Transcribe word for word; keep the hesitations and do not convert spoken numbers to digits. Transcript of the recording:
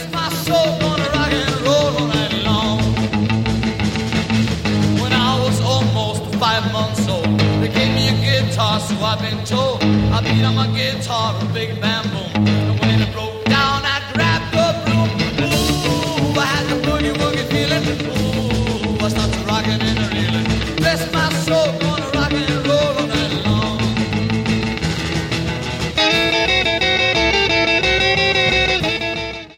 my soul, gonna rock and roll all night long. When I was almost five months old, they gave me a guitar, so I've been told. I beat on my guitar a big bam boom.